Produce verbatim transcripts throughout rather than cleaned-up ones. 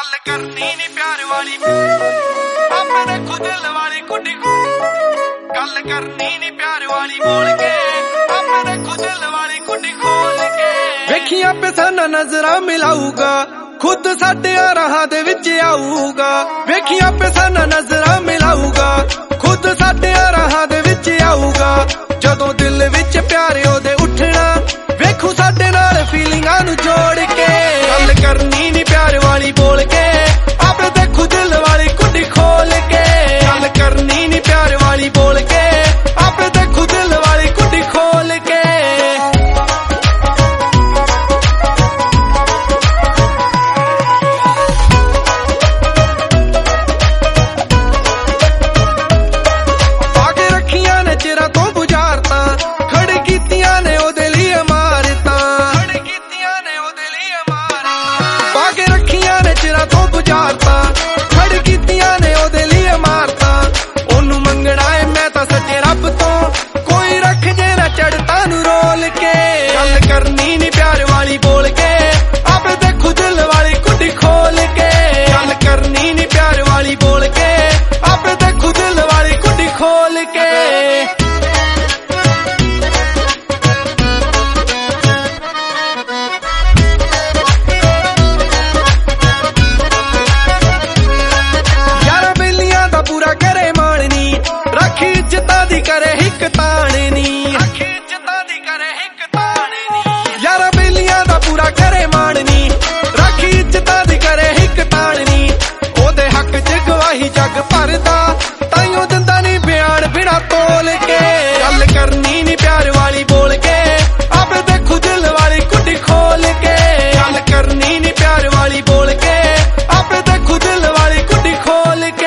गल करनी नी प्यार वाली आपे देखो दिल वाली कुड़ी गल करनी नी प्यार वाली बोल के आपे देखो दिल वाली कुड़ी खोल के वेखियां पे साना नजरा मिलाऊगा खुद साडे राहां दे विच आऊगा वेखियां पे साना नजरा मिलाऊगा खुद साडे राहां दे विच आऊगा जदों दिल विच प्यार ओदे उठना वेखू साडे नाल फीलिंगां नू जोड़ के गल करनी नी प्यार वाली बोल के आपे देखू दिल वाली कुड़ी खोल के गल करनी नी प्यार वाली बोल के आपे देखू दिल वाली कुड़ी खोल के आगे रखियां ने चिरा तो बुझारता खड़ी कीतियां ने ओदे लिए इमारतां खड़ी कीतियां ने ओदे लिए इमारतां आगे रखियां ने चिरा तो बुझारता खड़ी कीतियां ने ओदे लिए इमारतां ओनू मंगना है मैं तां सच्चे रब तो कोई रख जे ना चढ़ता नू रोल के गल करनी नी प्यार वाली बोल के आपे देखू दिल वाली कुड़ी खोल के गल करनी नी प्यार वाली बोल के आपे देखू दिल वाली कुड़ी खोल के यारा बेलियां दा पूरा करे माणनी रखी इज्जतां दी करे हिक ताणनी आखी इज्जतां दी करे हिक ताणनी यारा बेलियां दा पूरा करे माणनी रखी इज्जतां दी करे हिक ताणनी ओदे हक च गवाही जग भरदा ताइयों दिंदा नी बयान बिना तोल के गल करनी नी प्यार वाली बोल के आपे देखू दिल वाली कुड़ी खोल के गल करनी नी प्यार वाली बोल के आपे देखू दिल वाली कुड़ी खोल के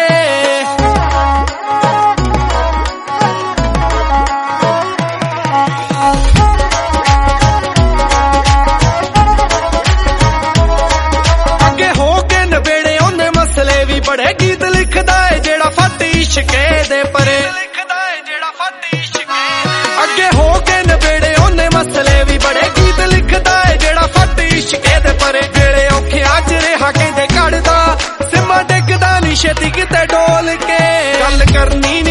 अगे हो के नबेड़े ओने मसले भी बड़े गीत लिखदा है जेड़ा फट इश्के दे परे लिखदा है जेड़ा फट इश्के अगे हो के नबेड़े ओने मसले भी बड़े गीत लिखदा है जेड़ा फट इश्के दे परे वेले औखे अज रेहा कहंदे कड़दा सिमा डिगदा नी छेती किते डोल के गल करनी